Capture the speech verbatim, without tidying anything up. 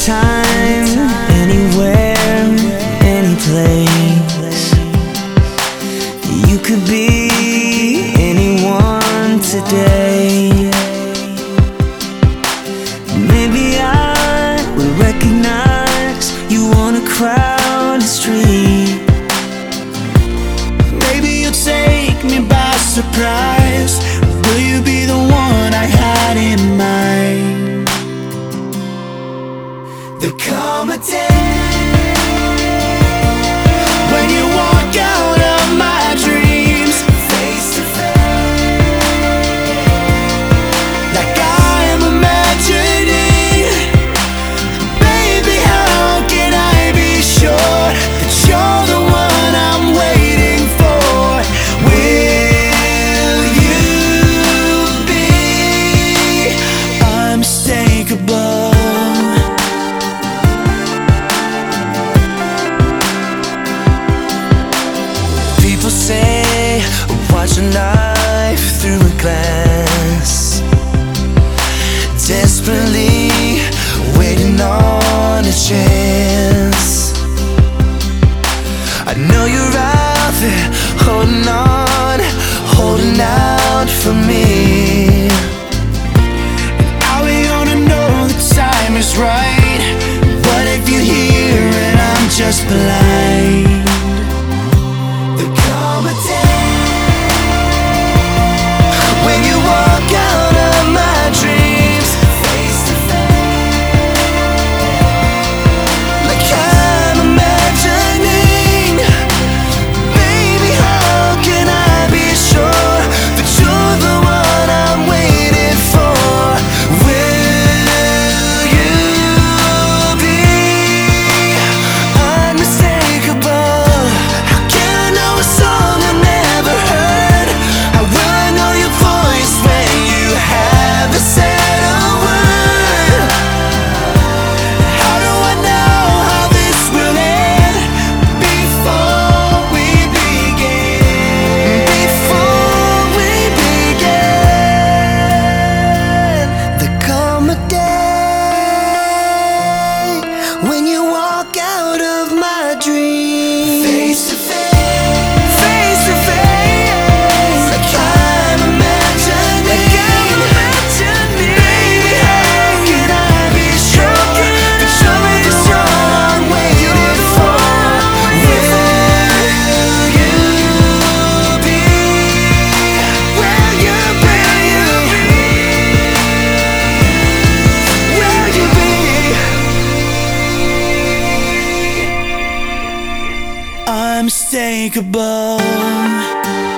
anytime, anywhere, any place. You could be anyone today. Maybe I would recognize you on a crowded street. Maybe you'll take me by surprise. Will you be the one I had in mind? There'll come a day when you walk out of my dreams, face to face, like I am imagining. Baby, how can I be sure that you're the one I'm waiting for? Will you be unmistakable? People say, watch a life through a glass, desperately waiting on a chance. I know you're out there, holding on, holding out for me. And I'll be on to know the time is right. What if you're here and I'm just blind? There'll come a day when you walk out of my dreams, face to face, like I'm imagining. Baby, how can I be sure that you're the one I'm waiting for? Will you be unmistakable? How can I know a song I never heard? How will I know your voice when you haven't said a word? How do I know how this will end before we begin? Before we begin, there come a day when you walk out of my dreams, face to face, face to face, like I'm imagining. Like I'm imagining. Baby, how can I be sure that you're the one I'm waiting for? Will you be? Will you be? Will you be unmistakable?